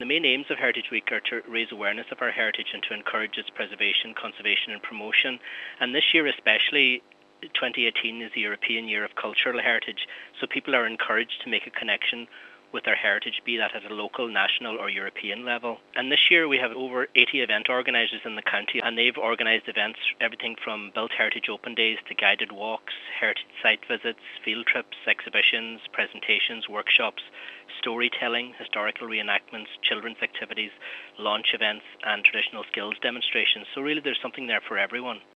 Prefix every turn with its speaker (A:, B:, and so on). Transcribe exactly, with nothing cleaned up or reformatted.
A: main aims of Heritage Week are to raise awareness of our heritage and to encourage its preservation, conservation and promotion. And this year especially, twenty eighteen is the European Year of Cultural Heritage, so people are encouraged to make a connection with their heritage, be that at a local, national or European level. And this year we have over eighty event organisers in the county, and they've organised events, everything from Built Heritage Open Days to guided walks, heritage site visits, field trips, exhibitions, presentations, workshops, storytelling, historical reenactments, children's activities, launch events and traditional skills demonstrations. So really there's something there for everyone.